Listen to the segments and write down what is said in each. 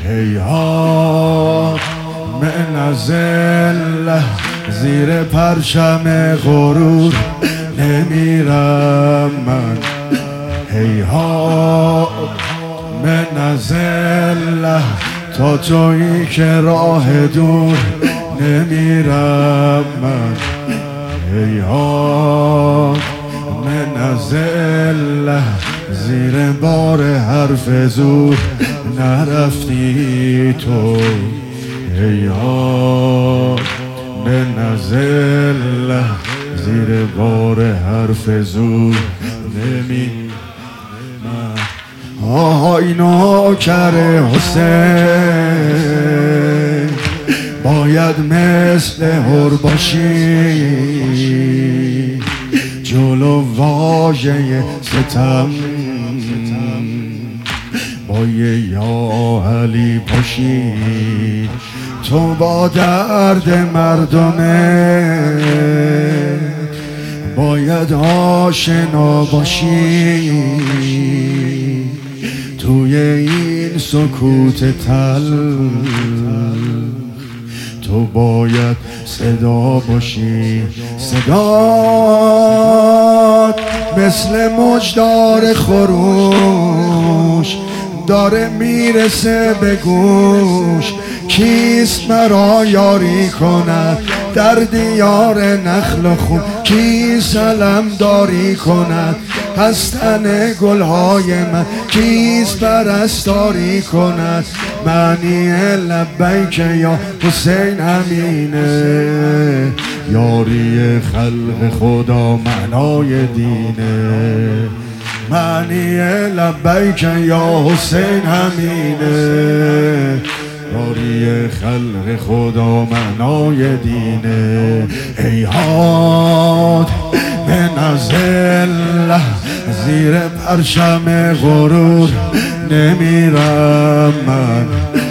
هیهات من ذله زیر پرچم غرور نمیرم من. هیهات من ذله تا تویی که راه دور نمیرم من. هیهات من ذله زیر بار حرف زور نرفتی تو. هیهات من ذله زیر بار حرف زور نمی من. آهای نوکر حسین باید مثل هر باشی، جلو واژه ستم با یه یا علی پاشی. تو با درد مردمه باید آشنا باشی، توی این سکوت تل تو باید صدا باشی. صدات مثل مجدار خروش داره میرسه به گوش. کیست مرا یاری کند در دیار نخل و خون؟ کیست علم داری کند از تن گلهای من؟ کیست پرستاری کند معنی لبیک یا حسین همینه؟ یاری خلق خدا معنای دینه، معنی لبیک یا حسین همینه. یاری خلق خدا معنای دینه. هیهات من ذله زیر پرچم غرور نمیرم من.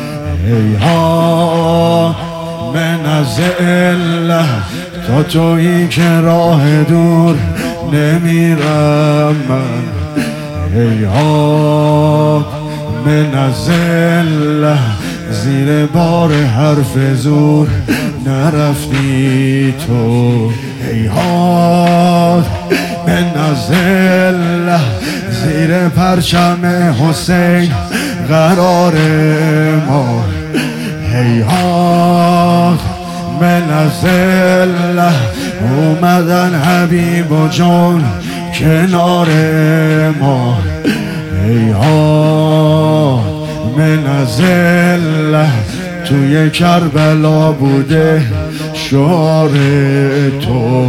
هیهات من ذله تا تویی که راه دور نمیرم من. هیهات من ذله زیر بار حرف زور نرفتی تو. هیهات من ذله زیر پرچم حسین قرار ما. هیهات من ذله اومدن حبیب و جان کنار ما. هیهات من ذله توی کربلا بوده شعار تو.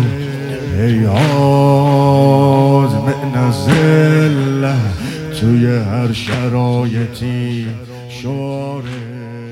هیهات من ذله توی هر شرایطی شعار